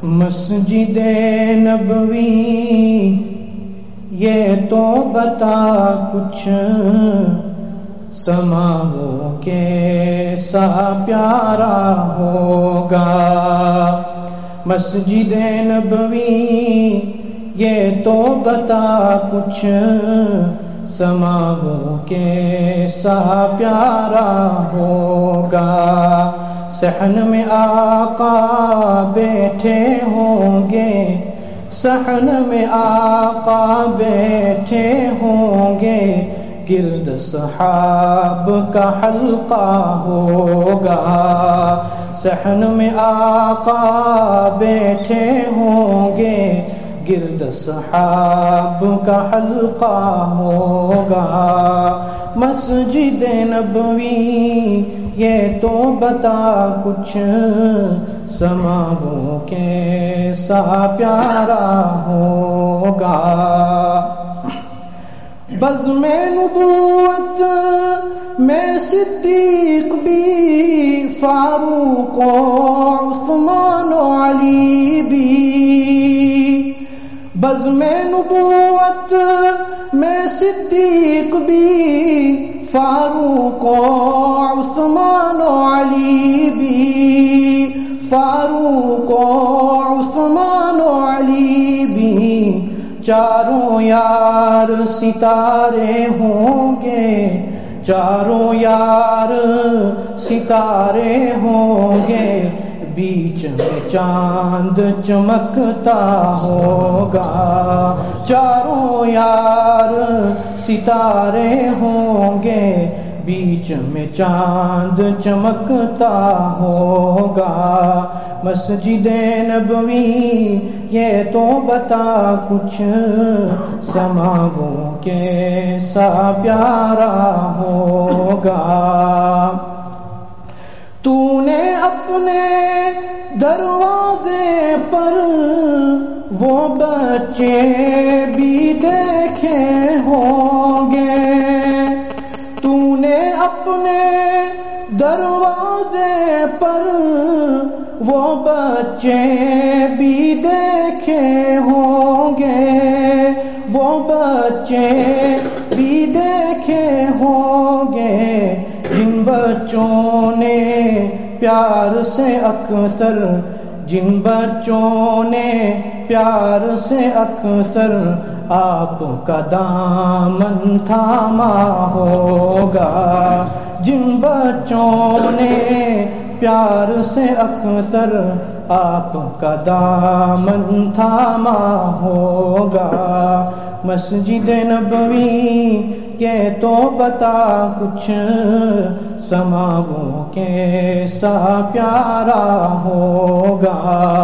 مسجد نبوی یہ تو بتا کچھ سماؤں کیسا پیارا ہوگا. مسجد نبوی یہ تو بتا کچھ سماؤں کیسا پیارا ہوگا. صحن میں آقا بیٹھے ہوں گے، صحن میں آقا بیٹھے ہوں گے، گرد صحاب کا حلقہ ہوگا. صحن میں آقا بیٹھے ہوں گے، گرد صحاب کا حلقہ ہوگا. مسجد نبوی یہ تو بتا کچھ سماؤں کیسا پیارا ہوگا. بزم نبوت میں صدیق بھی، فاروق و عثمان و علی بھی. بزم نبوت میں صدیق بھی، فاروق و عثمان و علی بھی. فاروق و عثمان و علی بھی. چاروں یار ستارے ہوں گے، چاروں یار ستارے ہوں گے، بیچ میں چاند چمکتا ہوگا. چاروں یار ستارے ہوں گے، بیچ میں چاند چمکتا ہوگا. مسجد نبوی یہ تو بتا کچھ سماؤں کیسا پیارا ہوگا. تو نے اپنے دروازے پر وہ بچے بھی دیکھے ہوں گے. تو نے اپنے دروازے پر وہ بچے بھی دیکھے ہوں گے، وہ بچے بھی دیکھے ہوں گے، جن بچوں نے پیار سے اکثر، جن بچوں نے پیار سے اکثر آپ کا دامن تھاما ہوگا. جن بچوں نے پیار سے اکثر آپ کا دامن تھاما ہوگا. مسجد نبوی یہ تو بتا کچھ سماؤں کیسا پیارا ہوگا.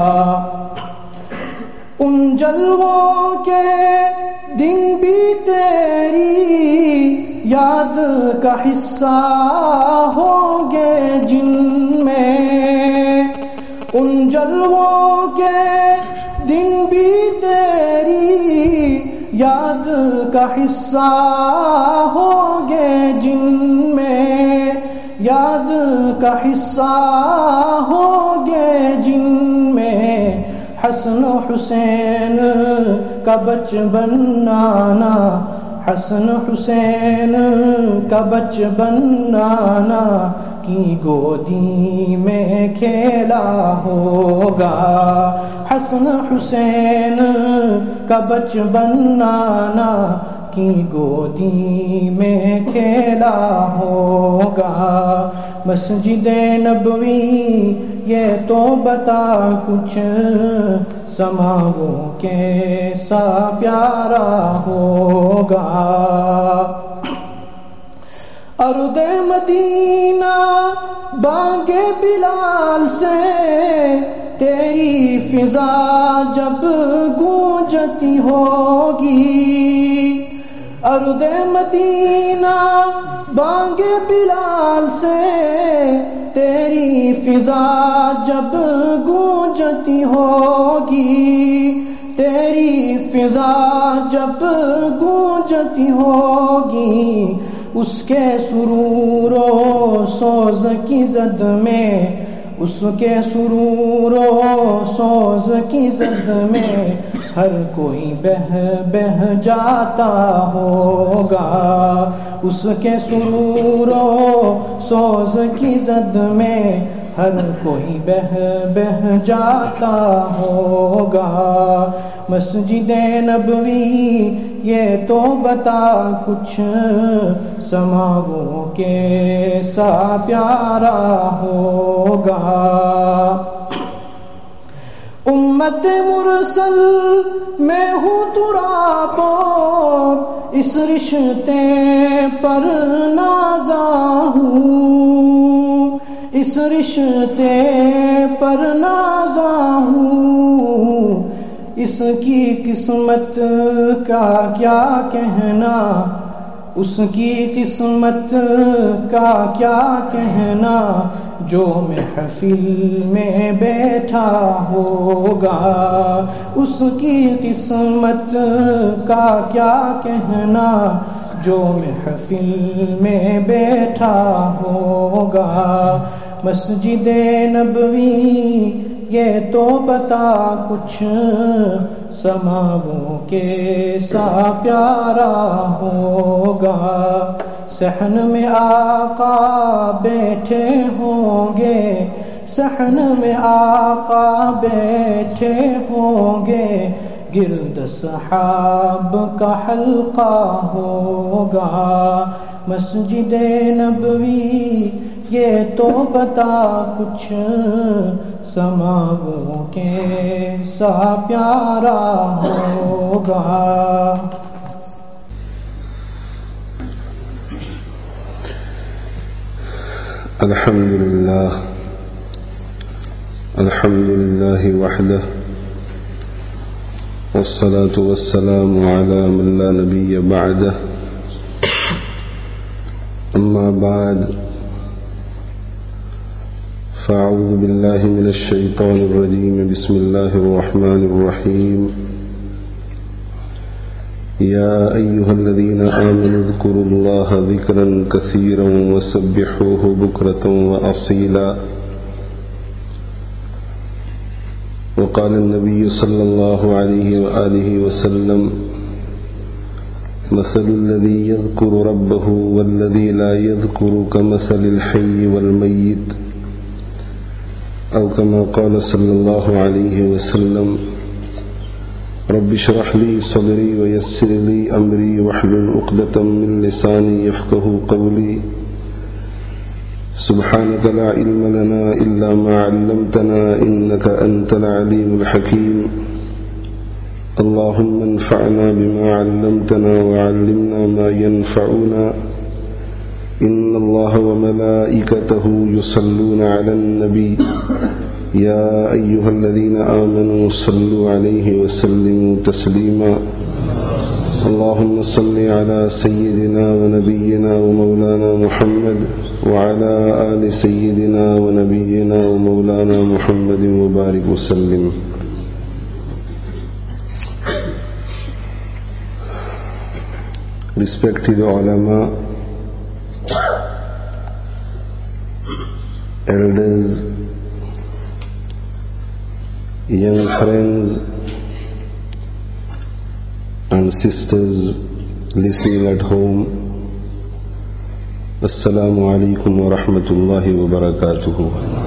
ان جلووں کے دن بھی تیری یاد کا حصہ ہوں گے جن میں. ان جلووں کے دن بھی تیری یاد کا حصہ ہوں گے جن میں، یاد کا حصہ ہوں گے جن میں. حسن و حسین کا بچپن نانا، حسن حسین کا بچپن نانا کی گودی میں کھیلا ہوگا. حسن حسین کا بچپن نانا کی گودی میں کھیلا ہوگا. مسجد نبوی یہ تو بتا کچھ سماؤں کیسا پیارا ہوگا. ارض مدینہ بانگ بلال سے تیری فضا جب گونجتی ہوگی. ارض مدینہ بانگ بلال سے تیری فضا جب گونجتی ہوگی، تیری فضا جب گونجتی ہوگی، اس کے سرور و سوز کی زد میں اس کے سرور و سوز کی زد میں ہر کوئی بہہ جاتا ہوگا، اس کے سرور و سوز کی زد میں ہر کوئی بہہ جاتا ہوگا۔ مسجد نبوی یہ تو بتا کچھ سماؤں کے سا پیارا ہوگا۔ امت مرسل میں ہوں ترا پود، اس رشتے پر نازاں ہوں، اس رشتے پر نازاں ہوں، اس کی قسمت کا کیا کہنا، اس کی قسمت کا کیا کہنا، جو محفل میں بیٹھا ہوگا، اس کی قسمت کا کیا کہنا، جو محفل میں بیٹھا ہوگا۔ مسجد نبوی یہ تو بتا کچھ سماؤں کے سا پیارا ہوگا۔ صحن میں آقا بیٹھے ہوں گے، صحن میں آقا بیٹھے ہوں گے، گرد صحاب کا حلقہ ہوگا۔ مسجد نبوی یہ تو بتا کچھ سماؤں کے سا پیارا ہوگا۔ الحمدللہ وحدہ والصلاة والسلام على من لا نبی بعدہ، اما بعد فاعوذ باللہ من الشیطان الرجیم، بسم اللہ الرحمن الرحیم۔ یا ایہا الذین آمنوا اذکروا اللہ ذکرا کثیرا وسبحوہ بکرة وأصیلا۔ وقال النبی صلی اللہ علیہ وآلہ وسلم: مثل الذی یذکر ربہ والذی لا یذکر کمثل الحی والمیت، او کما قال صلی اللہ علیہ وسلم: رب اشرح لی صدری ویسر لی امری واحلل عقدۃ من لسانی یفقهوا قولی۔ سبحانك لا علم لنا إلا ما علمتنا إنك أنت العليم الحكيم۔ اللهم انفعنا بما علمتنا وعلمنا ما ينفعنا، إن الله وملائكته يصلون على النبي يا أيها الذين آمنوا صلوا عليه وسلموا تسليما۔ اللهم صل على سيدنا ونبينا ومولانا محمد وعلى آل سيدنا ونبينا ومولانا محمد وبارك وسلم۔ Respected ulama, elders, young friends and sisters listening at home, Assalamu alaikum wa rahmatullahi wa barakatuhu۔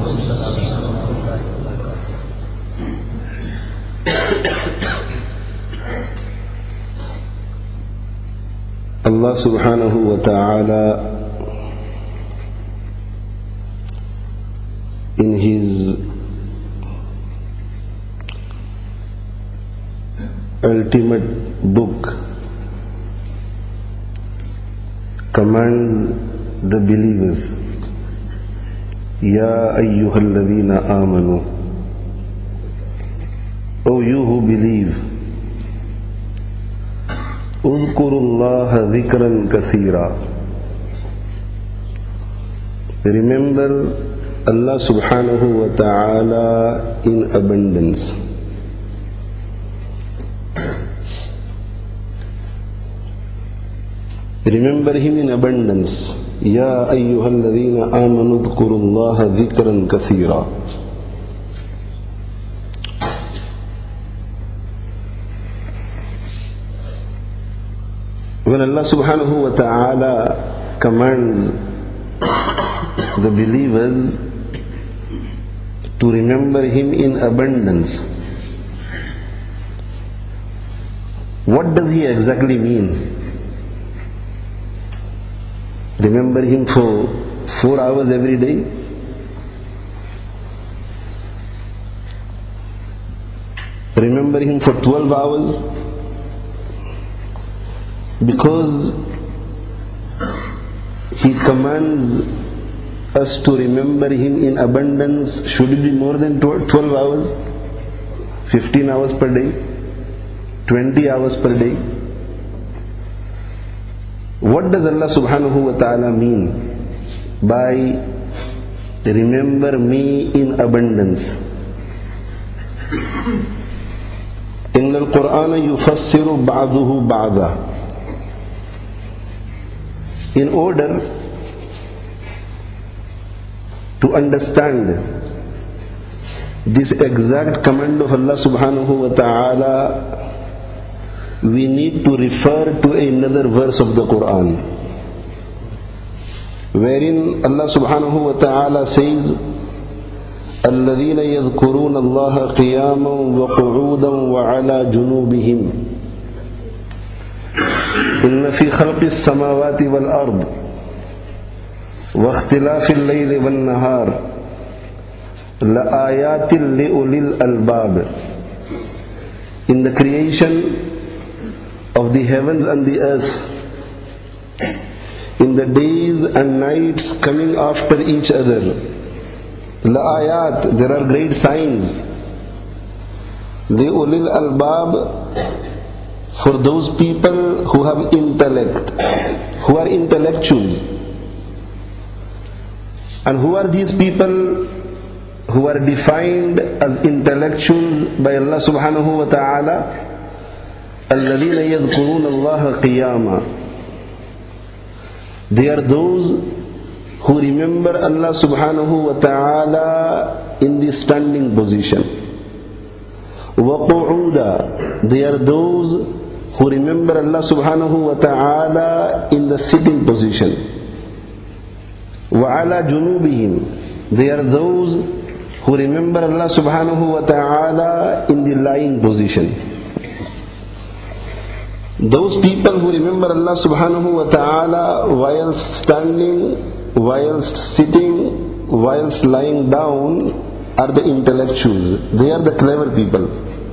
Allah subhanahu wa ta'ala in His ultimate book commands the believers, Ya ayyuhalladhina amanu, O you who believe, Udhkurullaha dhikran kathira, remember Allah subhanahu wa ta'ala in abundance. Remember Him in abundance. Ya ayyuhalladhina amanu dhkurullaha dhikran kathira. When Allah subhanahu wa ta'ala commands the believers to remember Him in abundance, what does He exactly mean? Remember Him for 4 hours every day? Remember Him for 12 hours? Because He commands us to remember Him in abundance, should it be more than 12 hours? 15 hours per day? 20 hours per day? What does Allah subhanahu wa ta'ala mean by remember me in abundance? إن القرآن يفسر بعضه بعضا. In order to understand this exact command of Allah subhanahu wa ta'ala, we need to refer to another verse of the Quran, wherein Allah subhanahu wa ta'ala says, الذين يذكرون الله قياما وقعودا وعلى جنوبهم إن في خلق السماوات والأرض واختلاف الليل والنهار لآيات لأولي الألباب. In the creation of the heavens and the earth, in the days and nights coming after each other, لآيات, there are great signs. لأولي الألباب, for those people who have intellect, who are intellectuals. And who are these people who are defined as intellectuals by Allah subhanahu wa ta'ala? الَّذِينَ يَذْكُرُونَ اللَّهَ قِيَامًا. They are those who remember Allah subhanahu wa ta'ala in the standing position. وَقُعُودًا. They are those who remember Allah subhanahu wa ta'ala in the sitting position. وَعَلَى جُنُوبِهِمْ. They are those who remember Allah subhanahu wa ta'ala in the lying position. Those people who remember Allah subhanahu wa ta'ala whilst standing, whilst sitting, whilst lying down are the intellectuals. They are the clever people.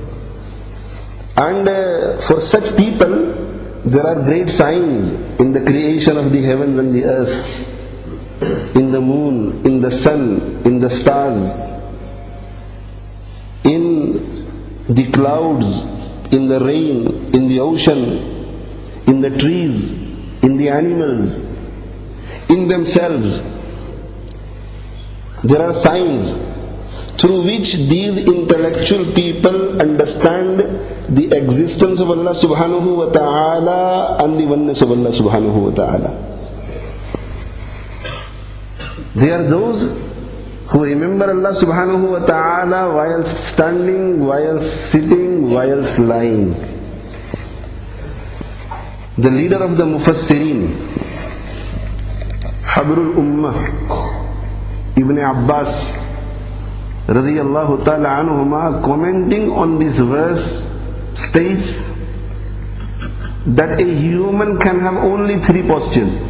And for such people, there are great signs in the creation of the heavens and the earth, in the moon, in the sun, in the stars, in the clouds, in the rain, in the ocean, in the trees, in the animals, in themselves. There are signs through which these intellectual people understand the existence of Allah subhanahu wa ta'ala and the oneness of Allah subhanahu wa ta'ala. They are those who remember Allah subhanahu wa ta'ala whilst standing, whilst sitting, whilst lying. The leader of the Mufassirin, Habrul Ummah, Ibn Abbas radiyallahu ta'ala anhuma, commenting on this verse, states that a human can have only 3 postures.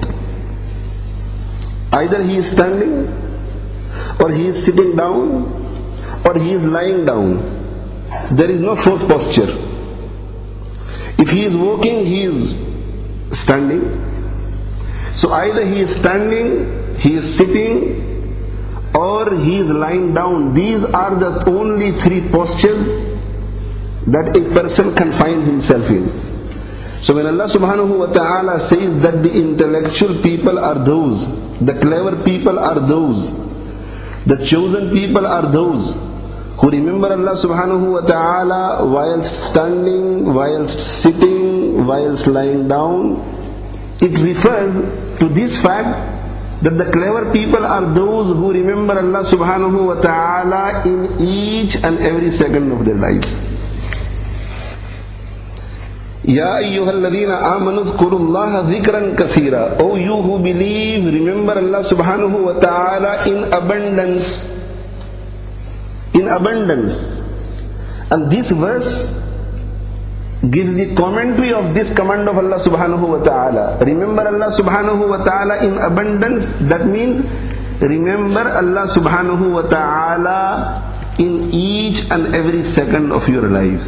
Either he is standing, or he is sitting down, or he is lying down. There is no 4th posture. If he is walking, he is standing. So either he is standing, he is sitting, or he is lying down. These are the only 3 postures that a person can find himself in. So when Allah subhanahu wa ta'ala says that the intellectual people are those, the clever people are those, the chosen people are those who remember Allah subhanahu wa ta'ala whilst standing, whilst sitting, whilst lying down, it refers to this fact that the clever people are those who remember Allah subhanahu wa ta'ala in each and every second of their lives. Ya ayyuhalladhina amanu dhkurullaha dhikran kathira. O you who believe, remember Allah subhanahu wa ta'ala in abundance. In abundance. And this verse gives the commentary of this command of Allah subhanahu wa ta'ala. Remember Allah subhanahu wa ta'ala in abundance. That means remember Allah subhanahu wa ta'ala in each and every second of your lives.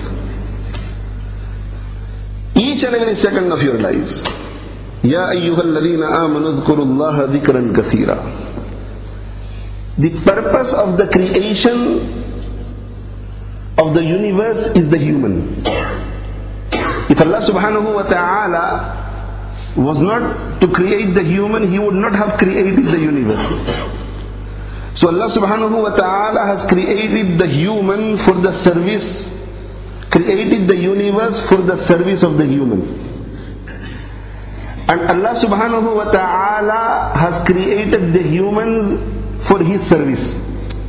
Each and every second of your lives. Ya ayyuhalladhina amanu dhkurullaha dhikran kathira. The purpose of the creation of the universe is the human. If Allah subhanahu wa ta'ala was not to create the human, He would not have created the universe. So Allah subhanahu wa ta'ala has created the human for the service, created the universe for the service of the human. And Allah subhanahu wa ta'ala has created the humans for His service.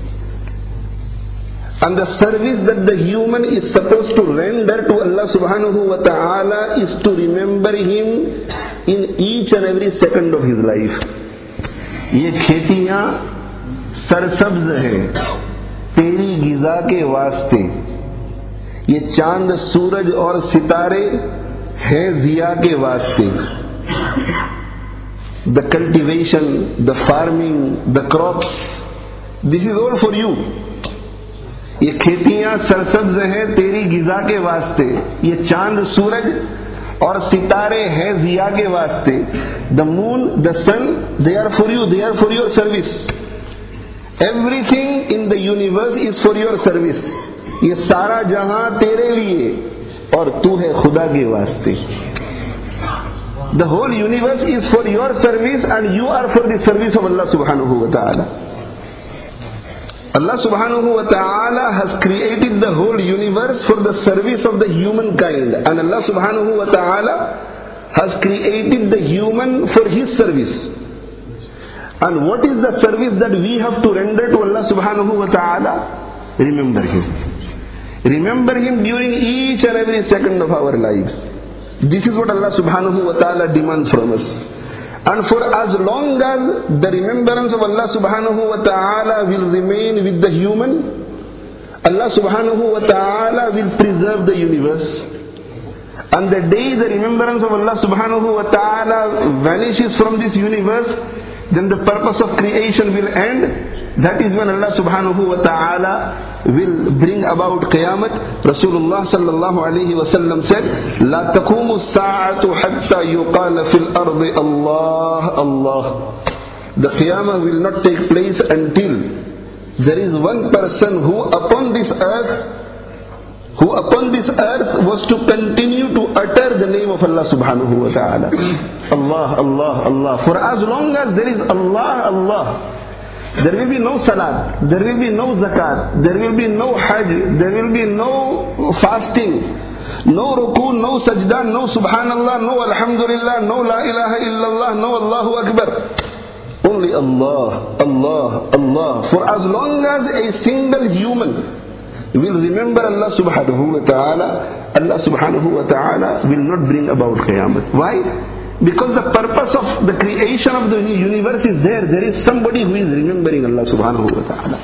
And the service that the human is supposed to render to Allah subhanahu wa ta'ala is to remember Him in each and every second of his life. ये खेतियां सरसब्ज हैं तेरी गिजा के वास्ते, ये चांद सूरज और सितारे हैं जिया के वास्ते. The cultivation, the farming, the crops, this is all for you. ये खेतियां सरसब्ज हैं तेरी गिजा के वास्ते, ये चांद सूरज और सितारे हैं जिया के वास्ते. The moon, the sun, they are for you, they are for your service. Everything in the universe is for your service. ये सारा जहां तेरे लिए और तू है खुदा के वास्ते. The whole universe is for your service and you are for the service of Allah subhanahu wa ta'ala. Allah subhanahu wa ta'ala has created the whole universe for the service of the humankind, and Allah subhanahu wa ta'ala has created the human for His service. And what is the service that we have to render to Allah subhanahu wa ta'ala? Remember Him. Remember Him during each and every second of our lives. This is what Allah subhanahu wa ta'ala demands from us. And for as long as the remembrance of Allah subhanahu wa ta'ala will remain with the human, Allah subhanahu wa ta'ala will preserve the universe. And the day the remembrance of Allah subhanahu wa ta'ala vanishes from this universe, then the purpose of creation will end. That is when Allah subhanahu wa ta'ala will bring about Qiyamah. Rasulullah sallallahu alayhi wa sallam said, لا تقوم الساعة حتى يقال في الأرض الله الله. The Qiyamah will not take place until there is one person who upon this earth was to continue to utter the name of Allah subhanahu wa ta'ala. Allah, Allah, Allah. For as long as there is Allah, Allah, there will be no salat, there will be no zakat, there will be no hajj, there will be no fasting, no ruku, no sajda, no subhanallah, no alhamdulillah, no la ilaha illallah, no Allahu Akbar. Only Allah, Allah, Allah. For as long as a single human will remember Allah subhanahu wa ta'ala, Allah subhanahu wa ta'ala will not bring about Qiyamah. Why? Because the purpose of the creation of the universe is there. There is somebody who is remembering Allah subhanahu wa ta'ala.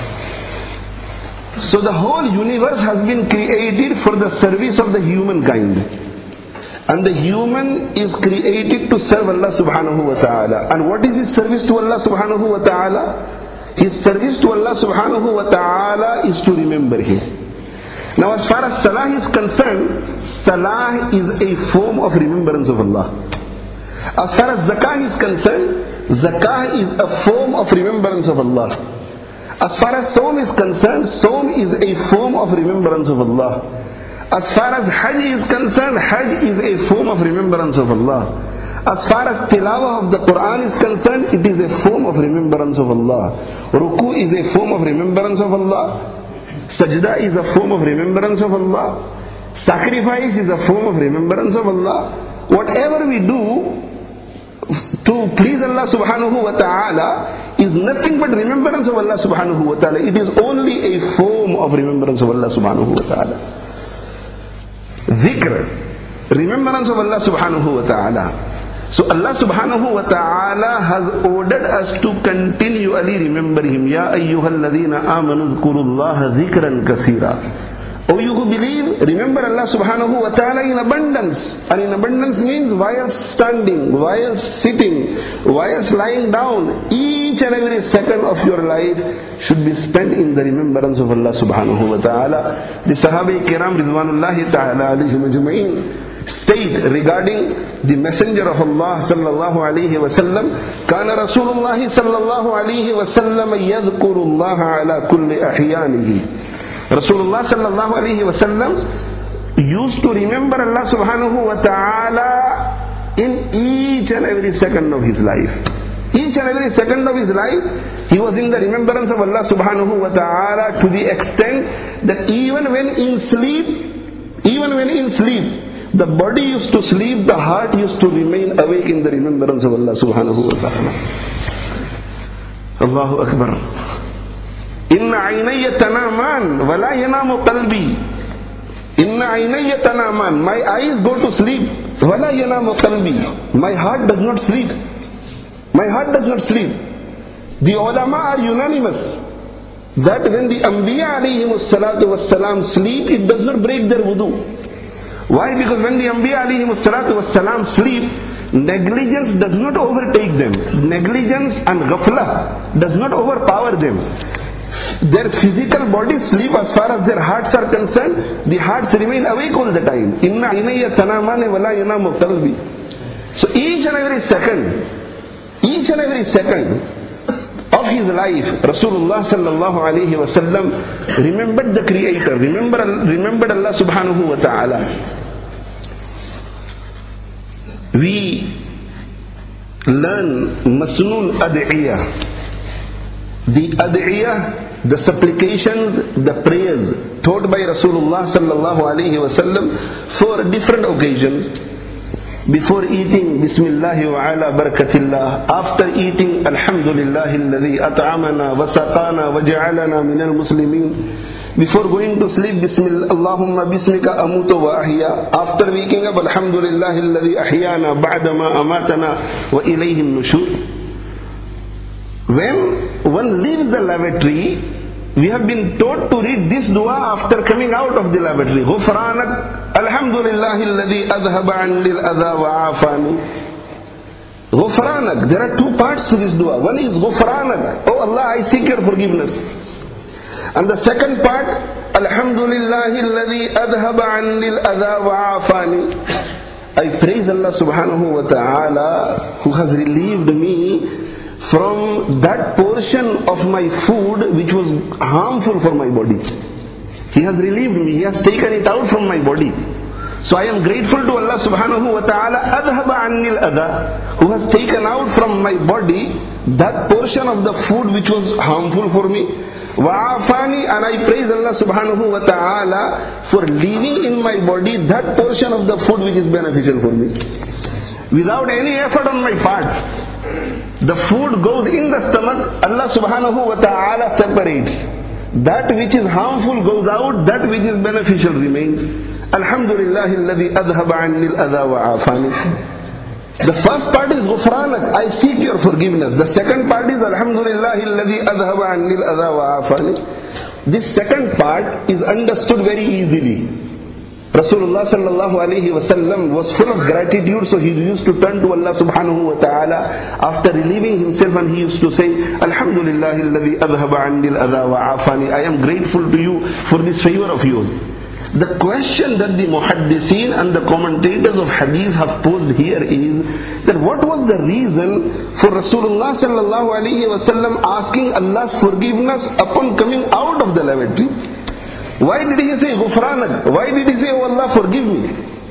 So the whole universe has been created for the service of the humankind. And the human is created to serve Allah subhanahu wa ta'ala. And what is his service to Allah subhanahu wa ta'ala? His service to Allah subhanahu wa ta'ala is to remember Him. Now as far as Salah is concerned, Salah is a form of remembrance of Allah. As far as Zakah is concerned, Zakah is a form of remembrance of Allah. As far as Sawm is concerned, Sawm is a form of remembrance of Allah. As far as Hajj is concerned, Hajj is a form of remembrance of Allah. As far as tilawah of the Quran is concerned, it is a form of remembrance of Allah. Ruku is a form of remembrance of Allah. Sajda is a form of remembrance of Allah. Sacrifice is a form of remembrance of Allah. Whatever we do to please Allah subhanahu wa ta'ala is nothing but remembrance of Allah subhanahu wa ta'ala. It is only a form of remembrance of Allah subhanahu wa ta'ala. Dhikr. remembrance of Allah subhanahu wa ta'ala. So Allah subhanahu wa ta'ala has ordered us to continually remember Him. Ya ayyuhalladhina amanu dhkurullaha dhikran kathira. O you who believe, remember Allah subhanahu wa ta'ala in abundance. And in abundance means while standing, while sitting, while lying down. Each and every second of your life should be spent in the remembrance of Allah subhanahu wa ta'ala. The Sahaba Kiram Ridwanullahi ta'ala alayhim ajma'in state regarding the Messenger of Allah sallallahu alayhi wa sallam, Kana Rasulullah sallallahu alayhi wa sallam yadhkurullaha ala kulli ahyanihi. Rasulullah sallallahu alayhi wa sallam used to remember Allah subhanahu wa ta'ala in each and every second of his life. Each and every second of his life, he was in the remembrance of Allah subhanahu wa ta'ala to the extent that even when in sleep, the body used to sleep, the heart used to remain awake in the remembrance of Allah subhanahu wa ta'ala. Allahu Akbar. Inna aynayya tanaman wa la yanamu qalbi. Inna aynayya tanaman. My eyes go to sleep. Wa la yanamu qalbi. My heart does not sleep. My heart does not sleep. The ulama are unanimous that when the Anbiya alayhimus salatu was salam sleep, it does not break their wudu. Why? Because when the Anbiya alayhimus salatu was salam sleep, negligence does not overtake them. Negligence and ghafla does not overpower them. Their physical bodies sleep as far as their hearts are concerned. The hearts remain awake all the time. Inna inayya tanamane wala yanamu qalbi. So each and every second of his life, Rasulullah sallallahu alayhi wa sallam remembered the Creator, remembered Allah subhanahu wa ta'ala. We learn masnoon ad'iyah. The ad'iyah, the supplications, the prayers taught by Rasulullah sallallahu alayhi wa sallam for different occasions. Before eating, Bismillah wa ala barakatillah. After eating, Alhamdulillahi alladhi at'amana wa saqana wa ja'alana minal muslimin. Before going to sleep, Bismillah, Allahumma bismika amutu wa ahya. After waking up, Alhamdulillahi alladhi ahyana ba'dama amatana wa ilayhim nushur. When one leaves the lavatory, we have been taught to read this dua after coming out of the lavatory. Ghufranak, Alhamdulillahi alladhi adhaba anni al-adha wa afani. Ghufranak, there are two parts to this dua. One is Ghufranak, oh Allah, I seek your forgiveness. And the second part, Alhamdulillahi alladhi adhaba anni al-adha wa afani. I praise Allah subhanahu wa ta'ala who has relieved me from that portion of my food which was harmful for my body. He has relieved me, He has taken it out from my body. So I am grateful to Allah subhanahu wa ta'ala, adhaba annil adha, who has taken out from my body that portion of the food which was harmful for me. Wa'afani, and I praise Allah subhanahu wa ta'ala for leaving in my body that portion of the food which is beneficial for me. Without any effort on my part, the food goes in the stomach, Allah subhanahu wa ta'ala separates. That which is harmful goes out, that which is beneficial remains. Alhamdulillahi alladhi adhaba anni al-adha wa afani. The first part is Ghufranak, I seek your forgiveness. The second part is Alhamdulillahi alladhi adhaba anni al-adha wa afani. This second part is understood very easily. Rasulullah sallallahu alayhi wa sallam was full of gratitude, so he used to turn to Allah subhanahu wa ta'ala after relieving himself, and he used to say, Alhamdulillahi alladhi adhaba anni al-adha wa afani. I am grateful to you for this favor of yours. The question that the muhaddiseen and the commentators of hadith have posed here is that what was the reason for Rasulullah sallallahu alayhi wa sallam asking Allah's forgiveness upon coming out of the lavatory? Why did he say Ghufranak? Why did he say, oh Allah, forgive me?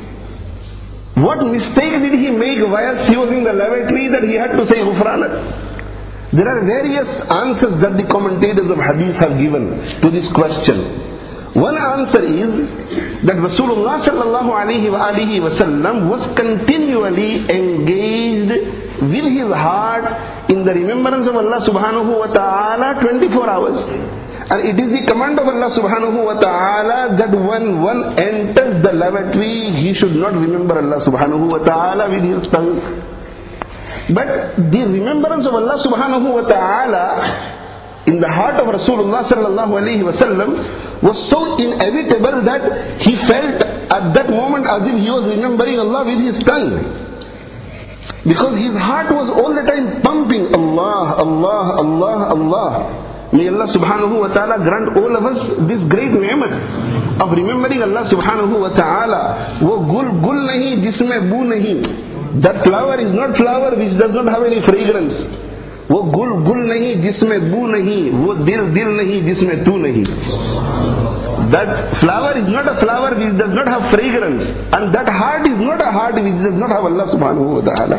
What mistake did he make whilst he was in the lavatory that he had to say Ghufranak? There are various answers that the commentators of hadith have given to this question. One answer is that Rasulullah sallallahu alayhi wa sallam was continually engaged with his heart in the remembrance of Allah subhanahu wa ta'ala 24 hours. And it is the command of Allah subhanahu wa ta'ala that when one enters the lavatory, he should not remember Allah subhanahu wa ta'ala with his tongue. But the remembrance of Allah subhanahu wa ta'ala in the heart of Rasulullah sallallahu alayhi wa sallam was so inevitable that he felt at that moment as if he was remembering Allah with his tongue. Because his heart was all the time pumping, Allah, Allah, Allah, Allah. May Allah subhanahu wa ta'ala grant all of us this great ni'mat of remembering Allah subhanahu wa ta'ala. Wo gul nahi jisme boo nahi. That flower is not flower which does not have any fragrance. Wo gul nahi jisme boo nahi. Wo dil nahi jisme tu nahi. That flower is not a flower which does not have fragrance. And that heart is not a heart which does not have Allah subhanahu wa ta'ala.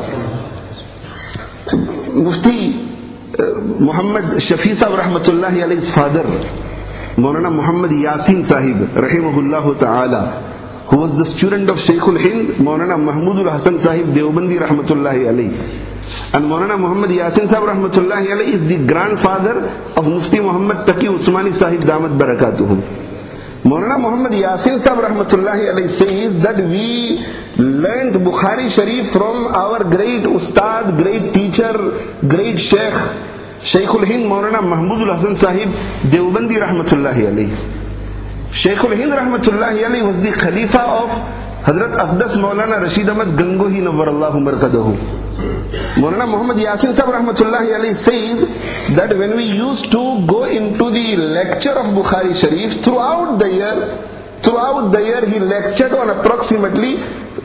Mufti Muhammad Shafi Sahib rahmatullahi alayhi's father, Maulana Muhammad Yasin Sahib rahimahullah ta'ala, who was the student of Shaykhul Hind, Maulana Mahmudul Hasan Sahib Deobandi rahmatullahi alayhi. And Maulana Muhammad Yasin Sahib rahmatullahi alayhi is the grandfather of Mufti Muhammad Taqi Usmani Sahib Damat Barakatuhum. Maulana Muhammad Yasin Sahib rahmatullahi alayhi says that we learned Bukhari Sharif from our great ustad, great teacher, great sheikh, Shaykhul Hind Maulana Mahmudul Hasan Sahib Deobandi rahmatullahi alayhi. Shaykhul Hind rahmatullahi alayhi was the Khalifa of Hazrat Aqdas Maulana Rashid Ahmad Gangohi Nawwarallahu Markadahu. Maulana Muhammad Yasin Sahib rahmatullahi alayhi says that when we used to go into the lecture of Bukhari Sharif, throughout the year he lectured on approximately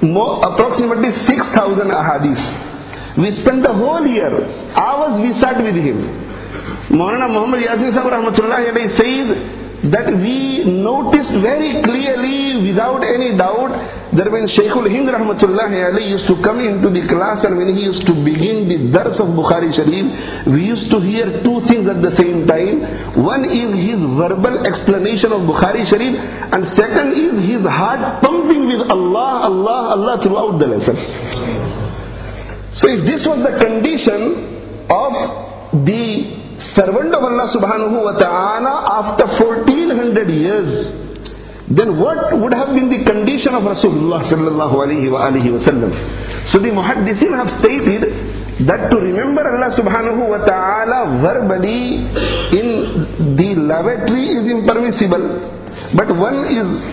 6,000 ahadith. We spent the whole year, hours we sat with him. Maulana Muhammad Yasin Sahib rahmatullahi alayhi says that we noticed very clearly, without any doubt, that when Shaykhul Hind rahmatullahi alayhi used to come into the class and when he used to begin the dars of Bukhari Sharif, we used to hear two things at the same time. One is his verbal explanation of Bukhari Sharif, and second is his heart pumping with Allah, Allah, Allah throughout the lesson. So if this was the condition of the servant of Allah subhanahu wa ta'ala after 1400 years, then what would have been the condition of Rasulullah sallallahu alayhi wa alihi wa sallam? So the muhaddisin have stated that to remember Allah subhanahu wa ta'ala verbally in the lavatory is impermissible. But one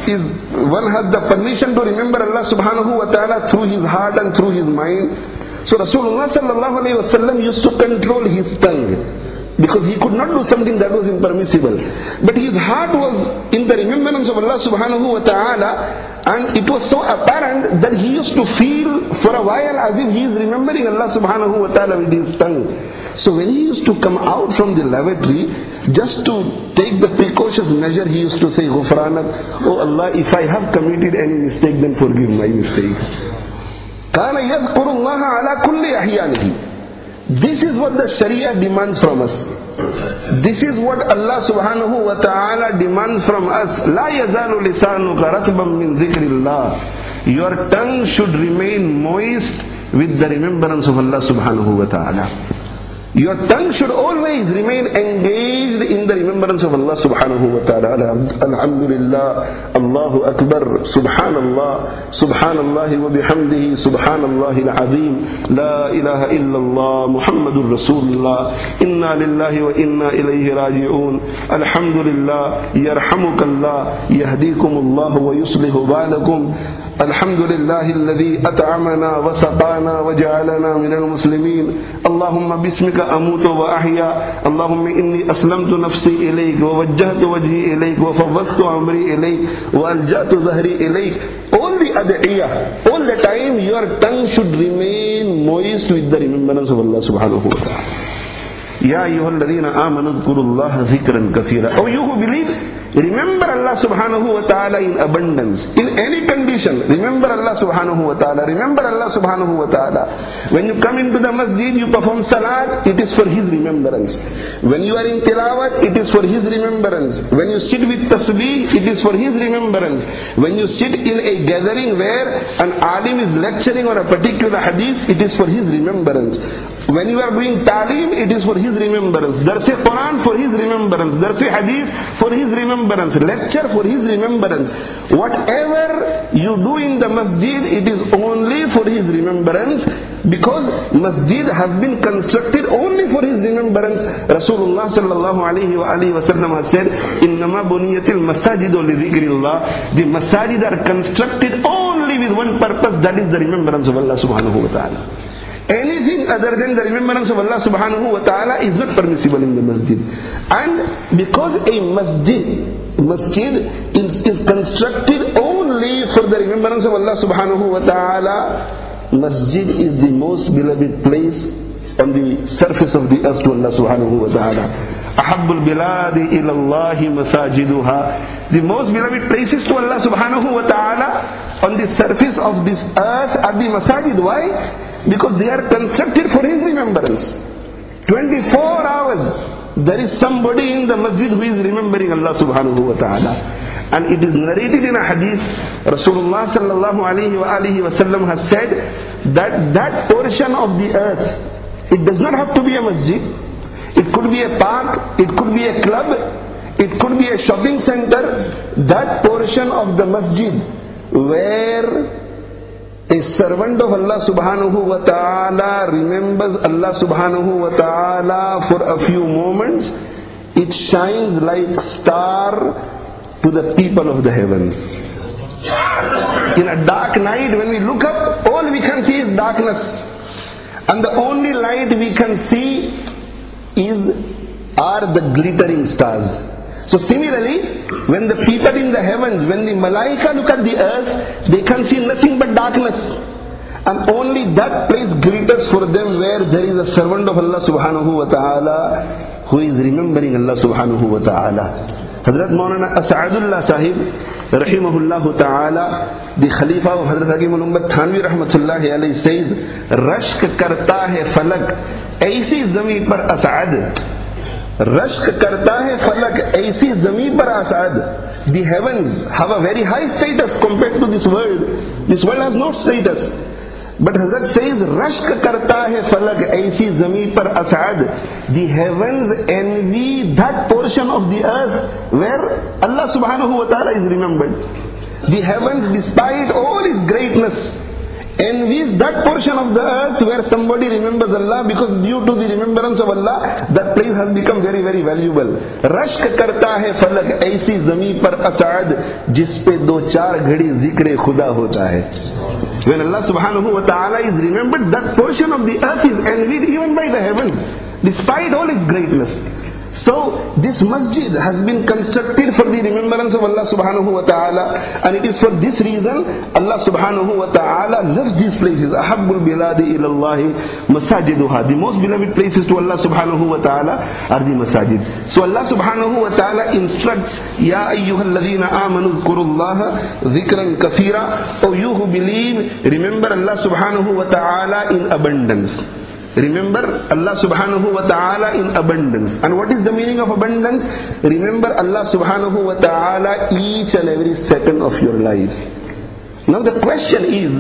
has the permission to remember Allah subhanahu wa ta'ala through his heart and through his mind. So Rasulullah sallallahu alayhi wa sallam used to control his tongue, because he could not do something that was impermissible. But his heart was in the remembrance of Allah subhanahu wa ta'ala, and it was so apparent that he used to feel for a while as if he is remembering Allah subhanahu wa ta'ala with his tongue. So when he used to come out from the lavatory, just to take the precautious measure, he used to say, Ghufranak, oh Allah, if I have committed any mistake, then forgive my mistake. Kana yadhkurullaha ala kulli ahyanihi. This is what the Sharia demands from us. This is what Allah subhanahu wa ta'ala demands from us. La yazalu lisanuka ratban min dhikrillah. Your tongue should remain moist with the remembrance of Allah subhanahu wa ta'ala. Your tongue should always remain engaged in the remembrance of Allah subhanahu wa ta'ala. Alhamdulillah, Allahu Akbar, Subhanallah, Subhanallah wa bihamdihi, Subhanallah al-Azim, La ilaha illallah, Muhammadur Rasulullah, Inna lillahi wa inna ilayhi raji'un, Alhamdulillah, Yarhamukallah, Yahdikumullah wa yuslihu ba'dakum, Alhamdulillahi alladhi at'amana wa saqana wa ja'alana minal muslimin. Allahumma bismika amutu wa ahya. Allahumma inni aslamtu nafsi ilayk wa wajjahtu wajhi ilayk wa fawwadtu amri ilayk wa alja'tu zahri ilayk. All the ad'iyah, all the time your tongue should remain moist with the remembrance of Allah subhanahu wa ta'ala. Ya ayyuhalladhina amanu dhkurullaha dhikran kathira. Oh, you who believe, Remember Allah subhanahu wa ta'ala in abundance. In any condition, remember Allah subhanahu wa ta'ala. Remember Allah subhanahu wa ta'ala. When you come into the masjid, you perform salat, it is for His remembrance. When you are in tilawat, it is for His remembrance. When you sit with tasbih, it is for His remembrance. When you sit in a gathering where an alim is lecturing on a particular hadith, it is for his remembrance. When you are doing talim, it is for his remembrance. Darse Quran for his remembrance. Darse Hadith for his remembrance. Lecture for his remembrance. Whatever you do in the masjid, it is only for his remembrance, because masjid has been constructed only for his remembrance. Rasulullah sallallahu alayhi wa sallam has said, "Innama buniyatil masajidu li dhikrillah." The masajid are constructed only with one purpose, that is the remembrance of Allah subhanahu wa ta'ala. Anything other than the remembrance of Allah subhanahu wa ta'ala is not permissible in the masjid. And because a masjid is constructed only for the remembrance of Allah subhanahu wa ta'ala, masjid is the most beloved place on the surface of the earth to Allah subhanahu wa ta'ala. Ahabbul biladi ilallahi masajiduha. The most beloved places to Allah subhanahu wa ta'ala on the surface of this earth are the masajid. Why? Because they are constructed for His remembrance. 24 hours there is somebody in the masjid who is remembering Allah subhanahu wa ta'ala. And it is narrated in a hadith, Rasulullah sallallahu alayhi wa sallam has said that portion of the earth, it does not have to be a masjid. It could be a park, it could be a club, it could be a shopping center. That portion of the masjid where a servant of Allah subhanahu wa ta'ala remembers Allah subhanahu wa ta'ala for a few moments, it shines like star to the people of the heavens. In a dark night, when we look up, all we can see is darkness. And the only light we can see are the glittering stars. So similarly, when the people in the heavens, when the malaika look at the earth, they can see nothing but darkness. And only that place glitters for them where there is a servant of Allah subhanahu wa ta'ala who is remembering Allah subhanahu wa ta'ala. Hazrat Maulana As'adullah Sahib, rahimahullah ta'ala, the Khalifa of Hazrat Hakim Muhammad Thanvi rahmatullahi alayhi says, "Rashk karta hai falak, aisi zameen par As'ad." Rashk karta hai falak, aisi zameen par As'ad. The heavens have a very high status compared to this world. This world has no status. But Hazrat says, Rashk karta hai falak, aisi zameen par As'ad. The heavens envy that portion of the earth where Allah subhanahu wa ta'ala is remembered. The heavens, despite all its greatness, envies that portion of the earth where somebody remembers Allah, because due to the remembrance of Allah, that place has become very, very valuable. Rashk karta hai falak, aisi zameen par As'ad, jispe do char ghadi zikre khuda hota hai. When Allah subhanahu wa ta'ala is remembered, that portion of the earth is envied even by the heavens, despite all its greatness. So this masjid has been constructed for the remembrance of Allah subhanahu wa ta'ala, and it is for this reason Allah subhanahu wa ta'ala loves these places. Ahabbul biladi ilallahi masajiduha. The most beloved places to Allah subhanahu wa ta'ala are the masajid. So Allah subhanahu wa ta'ala instructs, Ya ayyuhalladhina amanu dhkurullaha dhikran kathira. O you who believe, remember Allah subhanahu wa ta'ala in abundance. Remember Allah subhanahu wa ta'ala in abundance. And what is the meaning of abundance? Remember Allah subhanahu wa ta'ala each and every second of your lives. Now the question is,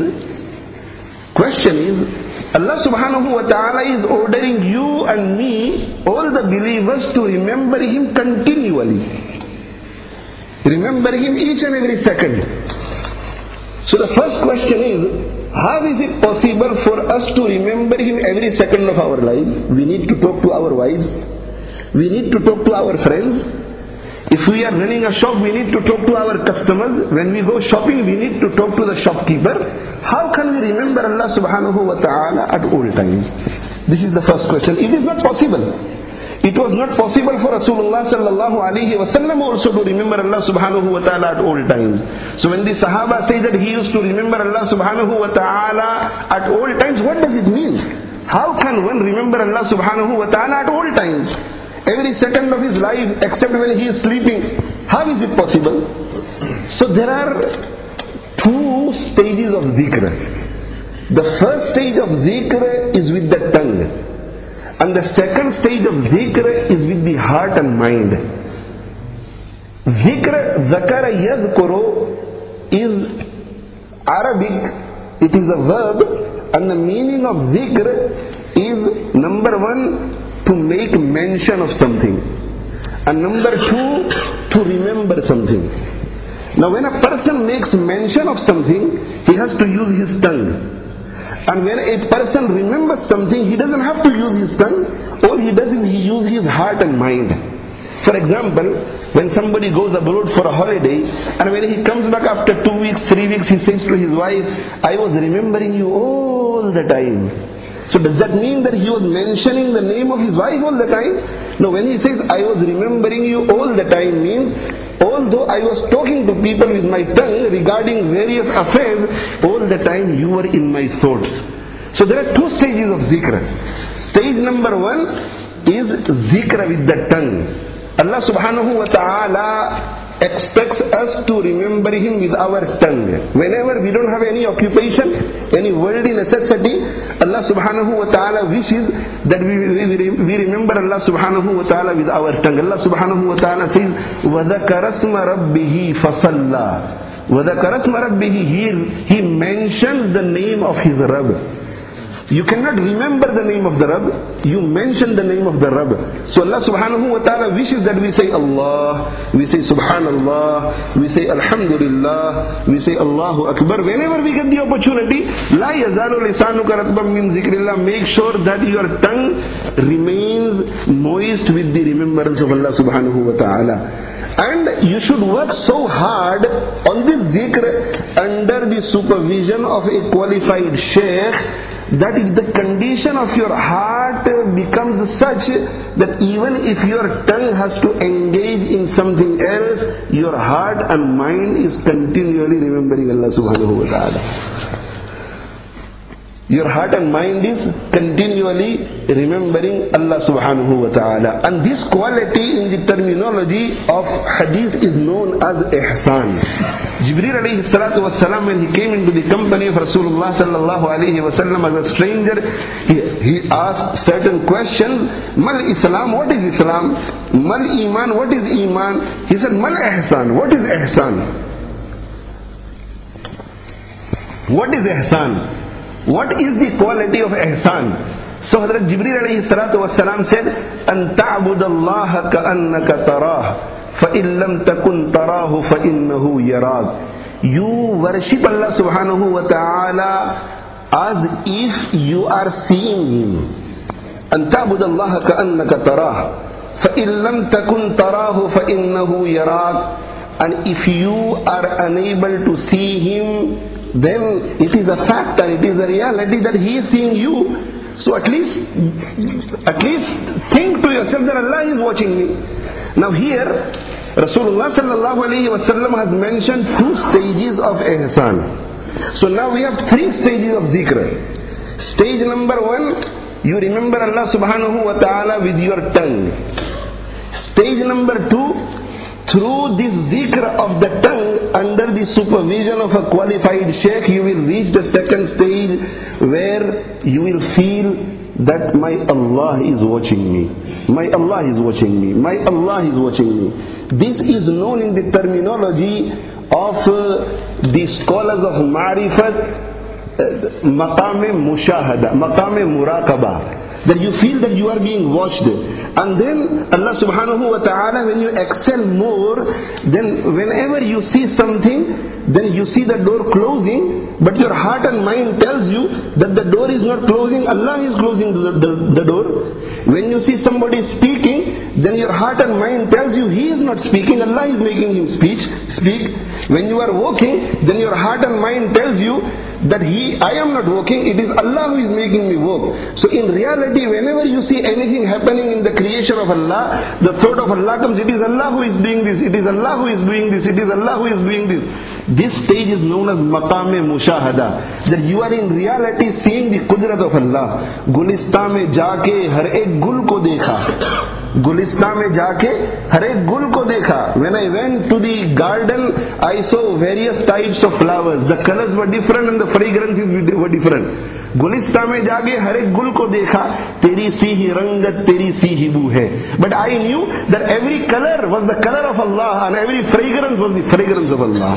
Allah subhanahu wa ta'ala is ordering you and me, all the believers, to remember Him continually. Remember Him each and every second. So the first question is, how is it possible for us to remember Him every second of our lives? We need to talk to our wives. We need to talk to our friends. If we are running a shop, we need to talk to our customers. When we go shopping, we need to talk to the shopkeeper. How can we remember Allah subhanahu wa ta'ala at all times? This is the first question. It is not possible. It was not possible for Rasulullah sallallahu alayhi wa sallam also to remember Allah subhanahu wa ta'ala at all times. So when the Sahaba say that he used to remember Allah subhanahu wa ta'ala at all times, what does it mean? How can one remember Allah subhanahu wa ta'ala at all times? every second of his life except when he is sleeping. How is it possible? So there are two stages of dhikr. The first stage of dhikr is with the tongue, and the second stage of dhikr is with the heart and mind. Dhikr, dhakara yadhkuru, is Arabic. It is a verb, and the meaning of dhikr is, number one, to make mention of something, and number two, to remember something. Now when a person makes mention of something, he has to use his tongue. And when a person remembers something, he doesn't have to use his tongue. All he does is he uses his heart and mind. For example, when somebody goes abroad for a holiday, and when he comes back after 2 weeks, 3 weeks, he says to his wife, I was remembering you all the time. So does that mean that he was mentioning the name of his wife all the time? No, when he says, I was remembering you all the time, means although I was talking to people with my tongue regarding various affairs, all the time you were in my thoughts. So there are two stages of zikr. Stage number one is zikr with the tongue. Allah subhanahu wa ta'ala expects us to remember Him with our tongue. Whenever we don't have any occupation, any worldly necessity, Allah subhanahu wa ta'ala wishes that we remember Allah subhanahu wa ta'ala with our tongue. Allah subhanahu wa ta'ala says, وَذَكَرَ اسْمَ رَبِّهِ فَصَلَّى. وَذَكَرَ اسْمَ رَبِّهِ, He mentions the name of His Rabb. You cannot remember the name of the Rabb, you mention the name of the Rabb. So Allah subhanahu wa ta'ala wishes that we say Allah, we say Subhanallah, we say Alhamdulillah, we say Allahu Akbar. Whenever we get the opportunity, La yazalu lisanuka ratban min zikrillah, make sure that your tongue remains moist with the remembrance of Allah subhanahu wa ta'ala. And you should work so hard on this zikr under the supervision of a qualified shaykh, that if the condition of your heart becomes such that even if your tongue has to engage in something else, your heart and mind is continually remembering Allah subhanahu wa ta'ala. Your heart and mind is continually remembering Allah subhanahu wa ta'ala. And this quality in the terminology of hadith is known as ihsan. Jibreel alayhi salatu was salam, when he came into the company of Rasulullah sallallahu alayhi wa sallam as a stranger, he asked certain questions. Mal Islam, what is Islam? Mal Iman, what is Iman? He said, Mal ihsan, what is ihsan? What is ihsan? What is the quality of ihsan? So Hazrat Jibreel alayhi salatu was salam said, An ta'budallaha ka'annaka tarah, fa'in lam takun tarahu fa'innahu yarad. You worship Allah subhanahu wa ta'ala as if you are seeing Him. An ta'budallaha ka'annaka tarah, fa'in lam takun tarahu fa'innahu yarad. And if you are unable to see Him, then it is a fact and it is a reality that He is seeing you. So at least think to yourself that Allah is watching me. Now here, Rasulullah sallallahu alayhi wa sallam has mentioned two stages of ihsan. So now we have three stages of zikr. Stage number one, you remember Allah subhanahu wa ta'ala with your tongue. Stage number two, through this zikr of the tongue, under the supervision of a qualified shaykh, you will reach the second stage where you will feel that my Allah is watching me. My Allah is watching me. My Allah is watching me. This is known in the terminology of the scholars of Ma'rifat, maqam mushahada, maqam muraqabah. That you feel that you are being watched. And then Allah subhanahu wa ta'ala, when you excel more, then whenever you see something, then you see the door closing, but your heart and mind tells you that the door is not closing, Allah is closing the door. When you see somebody speaking, then your heart and mind tells you he is not speaking, Allah is making him speak. When you are walking, then your heart and mind tells you that I am not walking, it is Allah who is making me walk. So in reality, whenever you see anything happening in the creation of Allah, the thought of Allah comes, it is Allah who is doing this, it is Allah who is doing this, it is Allah who is doing this. This stage is known as maqam mushahada, that you are in reality seeing the qudrat of Allah. Gulista mein jaake har ek gul ko dekha. Gulistan में जाके हर एक गुल को देखा. When I went to the garden, I saw various types of flowers. The colors were different and the fragrances were different. Gulistan में जाके हर एक गुल को देखा, तेरी सी ही रंगत, तेरी सी ही बू है. But I knew that every color was the color of Allah and every fragrance was the fragrance of Allah.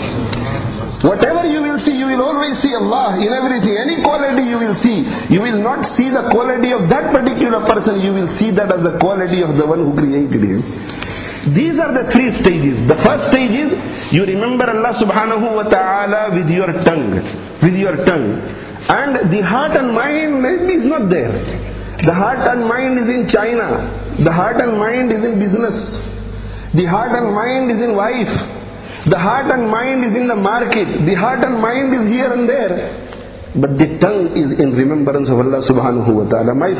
Whatever you will see, you will always see Allah in everything. Any quality you will see, you will not see the quality of that particular person, you will see that as the quality of the one who created him. These are the three stages. The first stage is, you remember Allah subhanahu wa ta'ala with your tongue. With your tongue. And the heart and mind maybe is not there. The heart and mind is in China. The heart and mind is in business. The heart and mind is in wife. The heart and mind is in the market. The heart and mind is here and there. But the tongue is in remembrance of Allah subhanahu wa ta'ala. My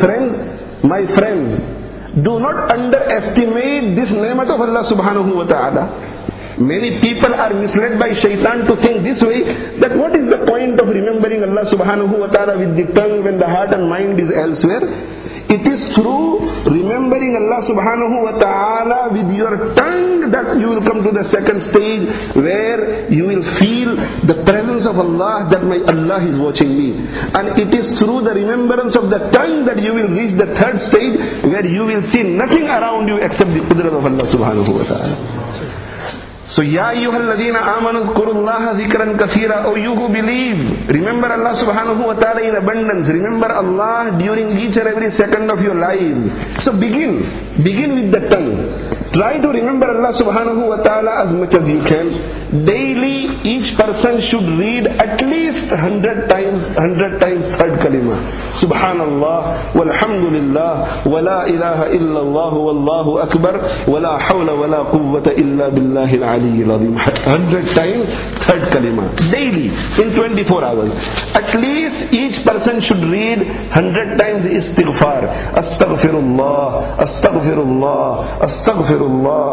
friends, do not underestimate this ni'mat of Allah subhanahu wa ta'ala. Many people are misled by shaitan to think this way, that what is the point of remembering Allah subhanahu wa ta'ala with the tongue when the heart and mind is elsewhere? It is through remembering Allah subhanahu wa ta'ala with your tongue that you will come to the second stage, where you will feel the presence of Allah, that my Allah is watching me. And it is through the remembrance of the tongue that you will reach the third stage, where you will see nothing around you except the qudrat of Allah subhanahu wa ta'ala. So, Ya ayyuhalladhina amanu dhkurullaha dhikran kathira. O you who believe, remember Allah subhanahu wa ta'ala in abundance. Remember Allah during each and every second of your lives. So begin with the tongue. Try to remember Allah subhanahu wa ta'ala as much as you can. Daily, each person should read at least 100 times third kalima. Subhanallah, walhamdulillah, wa la ilaha illallah, wallahu akbar, wa la hawla wa la quwwata illa billahi al-aliyyil azim. 100 times third kalima. Daily, in 24 hours. At least each person should read 100 times istighfar. Astaghfirullah, astaghfirullah, astaghfirullah,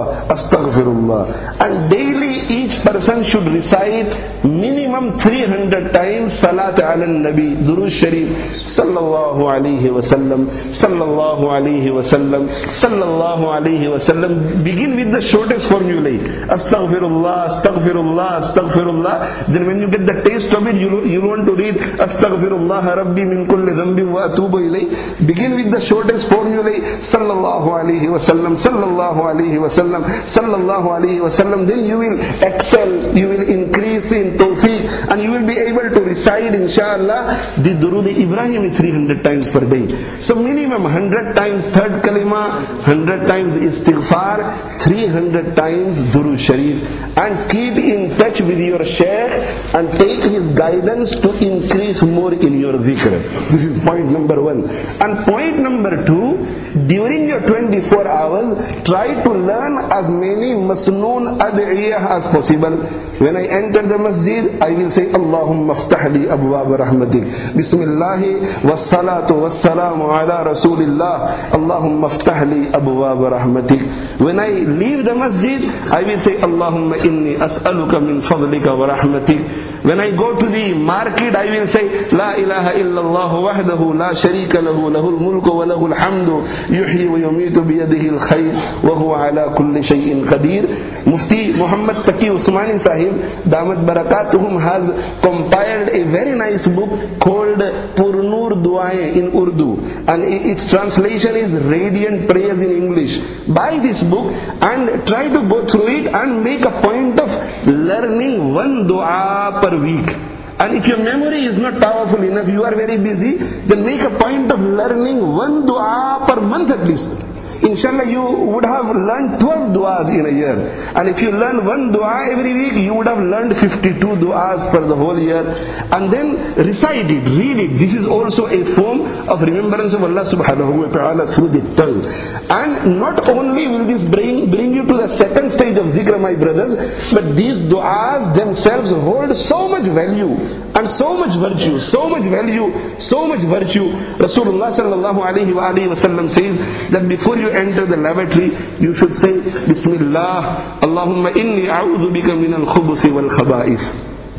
astaghfirullah. And daily each person should recite minimum 300 times salat ala nabi, durud sharif, sallallahu alayhi wa sallam, sallallahu alayhi wa sallam, sallallahu alayhi wa sallam. Begin with the shortest formulae. Astaghfirullah, astaghfirullah, astaghfirullah. Then when you get the taste of it, you want to read astaghfirullah rabbi min kulli dhanbin wa atubu ilayh. Begin with the shortest formulae. Sallallahu alayhi wa sallam, sallallahu alayhi wa sallam, sallallahu alayhi wa sallam. Then you will excel, you will increase in tawfiq, and you will be able to recite inshallah the Durud Ibrahim 300 times per day. So minimum 100 times third kalima, 100 times istighfar, 300 times Durud Sharif. And keep in touch with your Shaykh and take his guidance to increase more in your dhikr. This is point number 1. And point number 2, during your 24 hours, try to learn as many masnoon ad'iyah as possible. When I enter the masjid, I will say Allahumma aftah li abwab rahmatik, Bismillah wassalatu wassalamu ala Rasulillah, Allahumma aftah li abwab rahmatik. When I leave the masjid, I will say Allahumma inni as'aluka min fadlika wa rahmatik. When I go to the market, I will say La ilaha illallah wahdahu la sharika lahu, lahul mulku wa lahul hamdu, yuhyi wa yumitu biyadihi al-khayr wa huwa ala kulli shay'in qadir. Mufti Muhammad Taqi Usmani Sahib Damat Barakatuhum has compiled a very nice book called Purnur Duaye in Urdu, and its translation is Radiant Prayers in English. Buy this book and try to go through it and make a point of learning one dua per week. And if your memory is not powerful enough, you are very busy, then make a point of learning one dua per month at least. Inshallah, you would have learned 12 du'as in a year. And if you learn one du'a every week, you would have learned 52 du'as for the whole year. And then recite it, read it. This is also a form of remembrance of Allah subhanahu wa ta'ala through the tongue. And not only will this bring you to the second stage of dhikr, my brothers, but these du'as themselves hold so much value and so much virtue, so much value, so much virtue. Rasulullah sallallahu alayhi wa sallam says that before you enter the lavatory, you should say Bismillah, Allahumma inni a'udhu bika min al-khubuthi wal khaba'ith.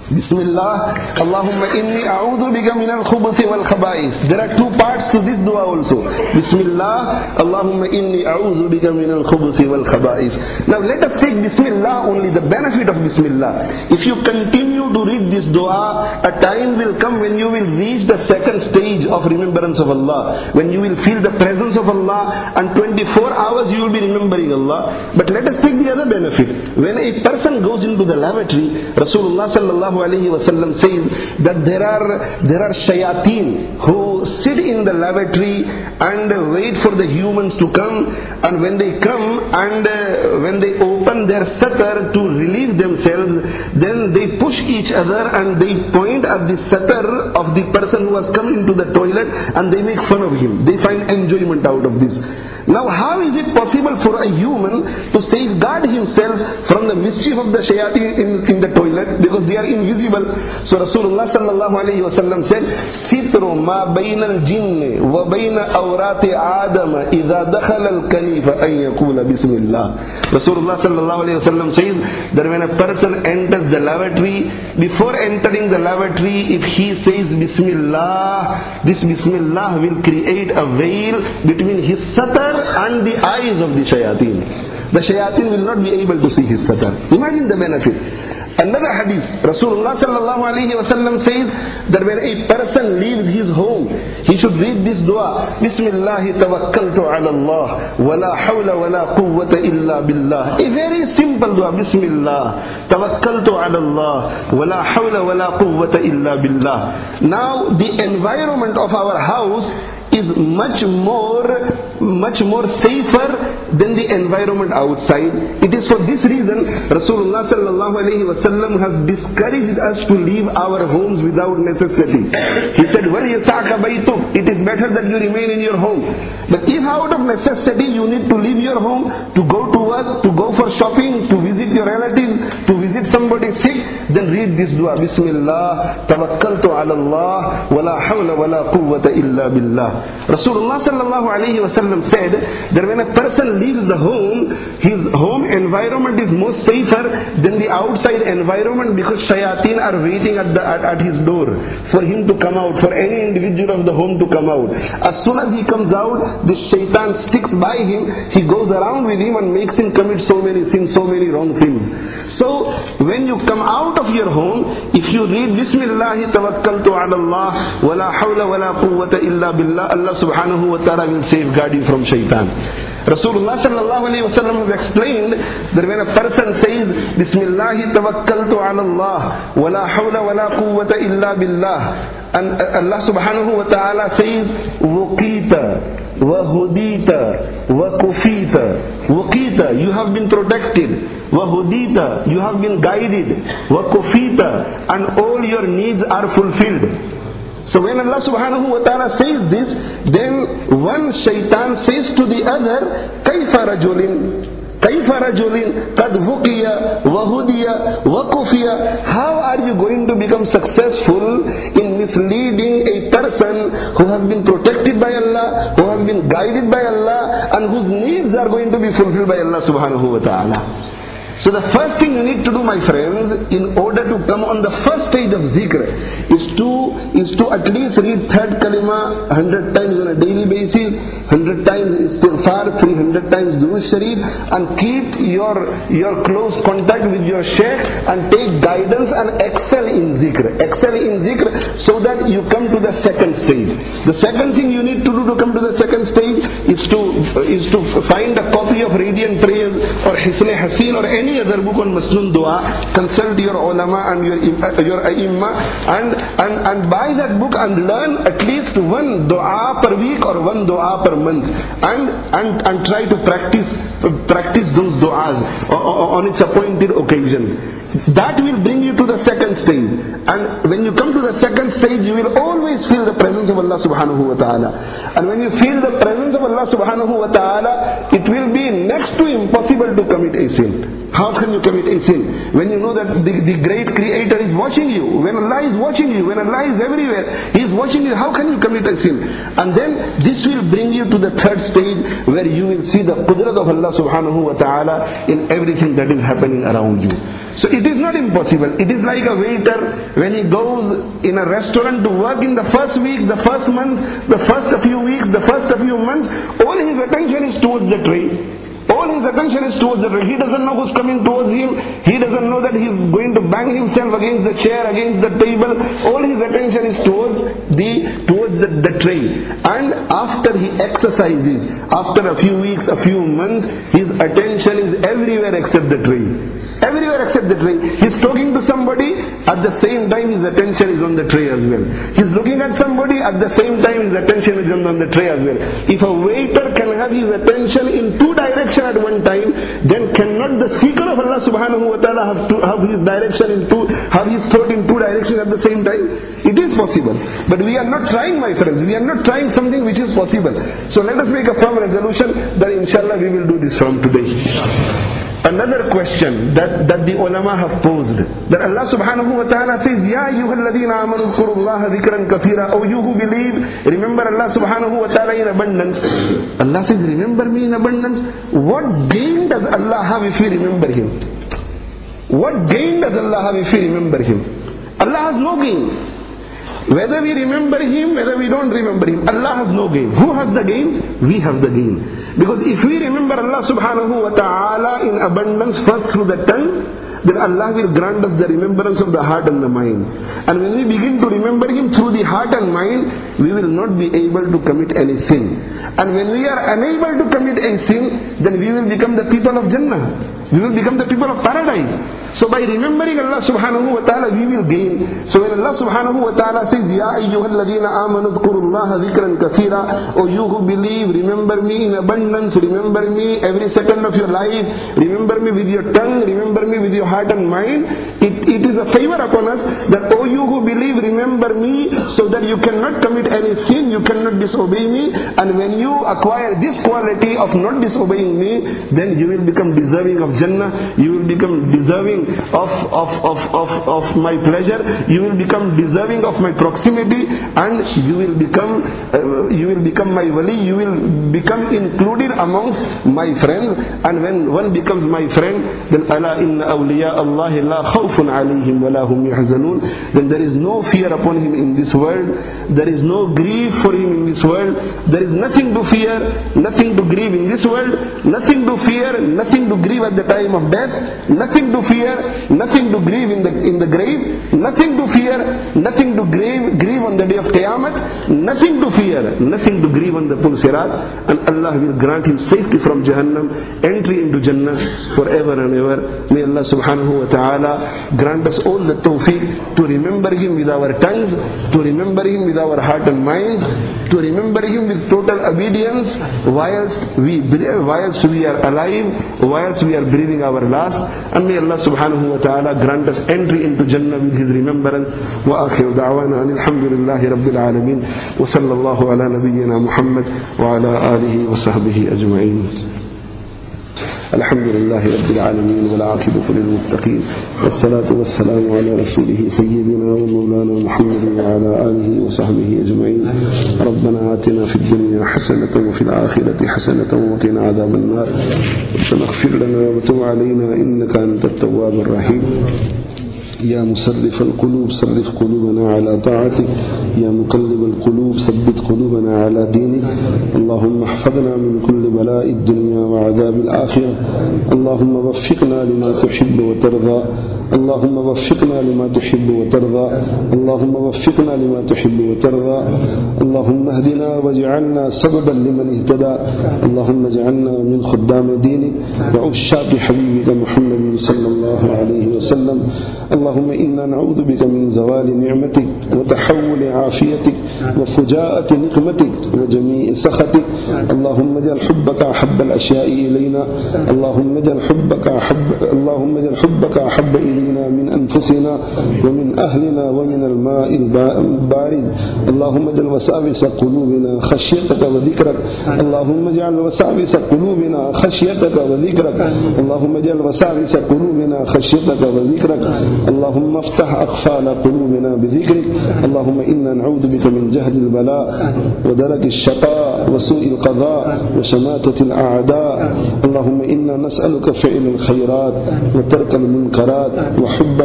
Bismillah, Allahumma inni a'udhu bika min al-khubuthi wal-khaba'is. There are two parts to this dua also. Bismillah, Allahumma inni a'udhu bika min al-khubuthi wal-khaba'is. Now let us take Bismillah only, the benefit of Bismillah. If you continue to read this dua, a time will come when you will reach the second stage of remembrance of Allah, when you will feel the presence of Allah, and 24 hours you will be remembering Allah. But let us take the other benefit. When a person goes into the lavatory, Rasulullah sallallahu alaihi wasallam says that there are shayateen who sit in the lavatory and wait for the humans to come, and when they come and when they open their satar to relieve themselves, then they push each other and they point at the satar of the person who has come into the toilet and they make fun of him. They find enjoyment out of this. Now how is it possible for a human to safeguard himself from the mischief of the shayateen in the toilet, because they are invisible? So Rasulullah sallallahu alayhi wa sallam said, Sitru ma bayna al-jinni wa bayna awrati Adam idha dakhala al-kanifa an yakula bismillah. Rasulullah sallallahu alayhi wa sallam says that when a person enters the lavatory, before entering the lavatory, if he says Bismillah, this Bismillah will create a veil between his satar and the eyes of the shayateen. The shayateen will not be able to see his satar. Imagine the benefit. Another hadith, Rasulullah sallallahu alayhi wa sallam says that when a person leaves his home, he should read this dua, Bismillahi tawakkaltu ala Allah, wa la hawla wa la quwwata illa billah. A very simple dua, Bismillah, tawakkaltu ala Allah, wa la hawla wa la quwwata illa billah. Now the environment of our house is much more safer than the environment outside. It is for this reason Rasulullah sallallahu alaihi wasallam has discouraged us to leave our homes without necessity. He said, "Wal yasaka baytuk." It is better that you remain in your home. But if out of necessity you need to leave your home to go to work, to go for shopping, to visit your relatives, to visit somebody sick, then read this dua, Bismillah, tawakkaltu ala Allah, wa la hawla wa la quwwata illa billah. Rasulullah sallallahu alayhi wa sallam said that when a person leaves the home, his home environment is more safer than the outside environment, because shayateen are waiting at his door for him to come out, for any individual of the home to come out. As soon as he comes out, the shaitan sticks by him, he goes around with him and makes him commit so many sins, so many wrong things. So when you come out of your home, if you read Bismillah tawakkaltu ala Allah, wa la hawla wa la quwwata illa billah, Allah subhanahu wa ta'ala will safeguard you from shaitan. Rasulullah sallallahu alayhi wa sallam has explained that when a person says Bismillah tawakkaltu ala Allah, wa la hawla wa la quwwata illa billah, and Allah subhanahu wa ta'ala says Wuqita wa hudita wa kufita. Wuqita, you have been protected. Wa hudita, you have been guided. Wa kufita, and all your needs are fulfilled. So when Allah subhanahu wa ta'ala says this, then one shaitan says to the other, Kaifa rajulin qad wuqiya wa hudiya wa kufiya. How are you going to become successful in misleading a person who has been protected by Allah, who has been guided by Allah, and whose needs are going to be fulfilled by Allah subhanahu wa ta'ala? So the first thing you need to do, my friends, in order to come on the first stage of zikr, is to at least read third kalima 100 times on a daily basis, 100 times istighfar, 300 times durood sharif, and keep your close contact with your shaykh and take guidance and excel in zikr. Excel in zikr so that you come to the second stage. The second thing you need to do to come to the second stage is to find a copy of Radiant Prayers or Hisn Hasin or any other book on Masnoon Dua. Consult your ulama and your ai-imma and buy that book and learn at least one dua per week or one dua per month, and try to practice those duas on its appointed occasions. That will bring you to the second stage. And when you come to the second stage, you will always feel the presence of Allah subhanahu wa ta'ala. And when you feel the presence of Allah subhanahu wa ta'ala, it will be next to impossible to commit a sin. How can you commit a sin? When you know that the great creator waiter is watching you, when Allah is watching you, when Allah is everywhere, He is watching you, how can you commit a sin? And then this will bring you to the third stage where you will see the qudrat of Allah subhanahu wa ta'ala in everything that is happening around you. So it is not impossible. It is like a waiter when he goes in a restaurant to work in the first week, the first month, the first few weeks, the first few months, all his attention is towards the tray. All his attention is towards the tray. He doesn't know who's coming towards him. He doesn't know that he's going to bang himself against the chair, against the table. All his attention is towards the tray. And after he exercises, after a few weeks, a few months, his attention is everywhere except the tray. Everywhere except the tray. He's talking to somebody, at the same time his attention is on the tray as well. He's looking at somebody, at the same time his attention is on the tray as well. If a waiter can have his attention in two directions at one time, then cannot the seeker of Allah subhanahu wa ta'ala have his direction in two, have his thought in two directions at the same time? It is possible. But we are not trying, my friends. We are not trying something which is possible. So let us make a firm resolution that inshallah we will do this from today. Another question that the ulama have posed, that Allah subhanahu wa ta'ala says, Ya ayyuhalladhina amanu dhkurullaha dhikran kathira. O you who believe, remember Allah subhanahu wa ta'ala in abundance. Allah says, remember me in abundance. What gain does Allah have if we remember Him? What gain does Allah have if we remember Him? Allah has no gain. Whether we remember Him, whether we don't remember Him, Allah has no gain. Who has the gain? We have the gain. Because if we remember Allah subhanahu wa ta'ala in abundance first through the tongue, then Allah will grant us the remembrance of the heart and the mind. And when we begin to remember Him through the heart and mind, we will not be able to commit any sin. And when we are unable to commit a sin, then we will become the people of Jannah. We will become the people of paradise. So by remembering Allah subhanahu wa ta'ala, we will gain. So when Allah subhanahu wa ta'ala says, Ya ayyuhalladhina amanu dhkurullaha dhikran kathira. O you who believe, remember me in abundance, remember me every second of your life, remember me with your tongue, remember me with your heart and mind. It is a favor upon us that, O you who believe, remember me so that you cannot commit any sin, you cannot disobey me. And when you acquire this quality of not disobeying me, then you will become deserving of Jannah, you will become deserving of my pleasure, you will become deserving of my proximity, and you will become my wali, you will become included amongst my friends. And when one becomes my friend, then ala inna awliya Allahi la khawfun alayhim wa la hum yahzanun. Then there is no fear upon him in this world, there is no grief for him in this world, there is nothing to fear, nothing to grieve in this world, nothing to fear, nothing to grieve at the time of death, nothing to fear, nothing to grieve in the grave, nothing to fear, nothing to grieve on the day of Qiyamah, nothing to fear, nothing to grieve on the Pul Sirat. And Allah will grant him safety from Jahannam, entry into Jannah forever and ever. May Allah subhanahu wa ta'ala grant us all the tawfiq to remember Him with our tongues, to remember Him with our heart and minds, to remember Him with total obedience whilst we are alive, whilst we are breathing our last. And may Allah subhanahu wa ta'ala grant us entry into Jannah with His remembrance. Wa akhiru da'wana alhamdulillahi rabbil alameen wa sallallahu ala nabiyyina Muhammad wa ala alihi wa sahbihi ajma'in. الحمد لله رب العالمين والعاقبة للمتقين والصلاة والسلام على رسوله سيدنا ومولانا محمد وعلى آله وصحبه أجمعين. ربنا آتنا في الدنيا حسنة وفي الآخرة حسنة وقنا عذاب النار. ربنا اغفر لنا وتب علينا إنك أنت التواب الرحيم. يا مصرف القلوب صرف قلوبنا على طاعتك، يا مقلب القلوب ثبت قلوبنا على دينك. اللهم احفظنا من كل بلاء الدنيا وعذاب الآخرة. اللهم وفقنا لما تحب وترضى، اللهم وفقنا لما تحب وترضى، اللهم وفقنا لما تحب وترضى. اللهم اهدنا واجعلنا سببا لمن اهتدى. اللهم اجعلنا من خدام دينك وعشاق حبيبك محمد صلى الله عليه وسلم. اللهم إنا نعوذ بك من زوال نعمتك وتحول عافيتك وفجاءة نقمتك وجميع سخطك. اللهم اجعل حبك أحب الأشياء إلينا، اللهم اجعل حبك أحب والدينا من أنفسنا ومن أهلنا ومن الماء البارد. اللهم اجعل وساوس قلوبنا خشيتك وذكرك. اللهم اجعل وساوس قلوبنا خشيتك وذكرك. اللهم اجعل وساوس قلوبنا خشيتك وذكرك. اللهم افتح أقفال قلوبنا بذكرك. اللهم إنا نعوذ بك من جهد البلاء ودرك الشقاء وسوء القضاء وشماتة الأعداء. اللهم إنا نسألك فعل الخيرات وترك المنكرات وحب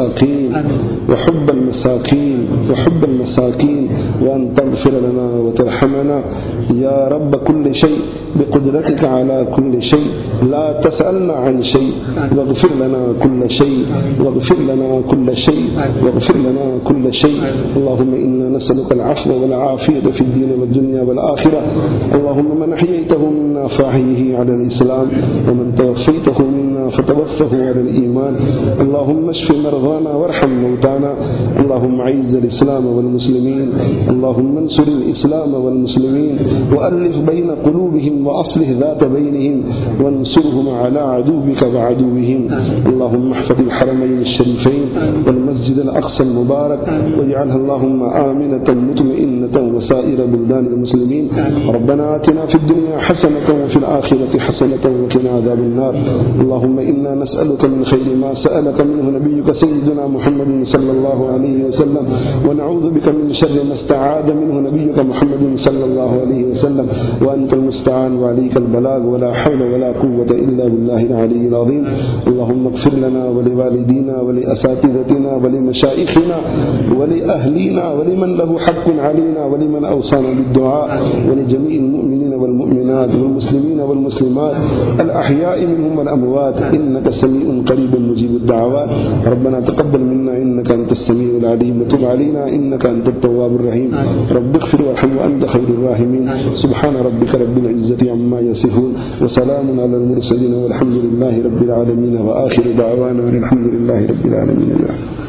المساكين وأن تغفر لنا وترحمنا يا رب كل شيء بقدرتك على كل شيء. لا تسألنا عن شيء واغفر لنا كل شيء اللهم إنا نسألك العفو والعافية في الدين والدنيا والآخرة. اللهم من أحييته منا فأحيه على الإسلام ومن توفيته منا فتوفه على الإيمان. اللهم اشف مرضانا وارحم موتانا. اللهم أعز الإسلام والمسلمين. اللهم انصر الإسلام والمسلمين وألف بين قلوبهم وأصلح ذات بينهم وانصرهم على عدوك وعدوهم. اللهم احفظ الحرمين الشريفين والمسجد الأقصى المبارك واجعلها اللهم آمنة مطمئنة وسائر بلدان المسلمين. ربنا آتنا في الدنيا حسنة وفي الآخرة حسنة وقنا عذاب النار. اللهم إنا نسألك من خير ما سألك منه نبيك سيدنا محمد صلى الله عليه وسلم ونعوذ بك من شر ما استعاذ منه نبيك محمد صلى الله عليه وسلم وأنت المستعان وعليك البلاغ ولا حول ولا قوة إلا بالله العلي العظيم. اللهم اغفر لنا ولوالدينا ولأساتذتنا ولمشايخنا ولأهلينا ولمن له حق علينا ولمن أوصانا بالدعاء ولجميع المؤمنين والمؤمنات والمسلمين والمسلمات الأحياء منهم والأموات إنك سميع قريب مجيب الدعوات. ربنا تقبل منا إنك أنت السميع العليم وتب علينا إنك أنت التواب الرحيم. رب اغفر وارحم وأنت خير الراحمين. سبحان ربك رب العزة عما يصفون وسلام على المرسلين والحمد لله رب العالمين وآخر دعوانا الحمد لله رب العالمين.